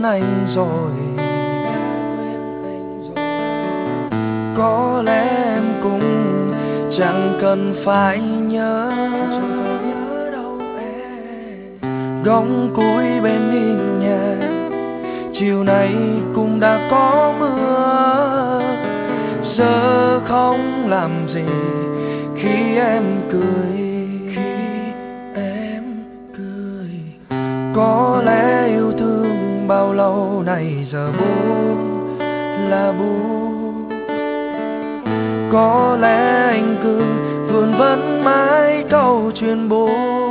anh rồi. Có lẽ em cũng chẳng cần phải nhớ đâu em. Góc cuối bên hiên nhà chiều nay cũng đã có mưa. Giờ không làm gì khi em cười. Có lẽ yêu thương bao lâu nay giờ buông là buông. Có lẽ anh cứ vương vấn mãi câu chuyện buồn.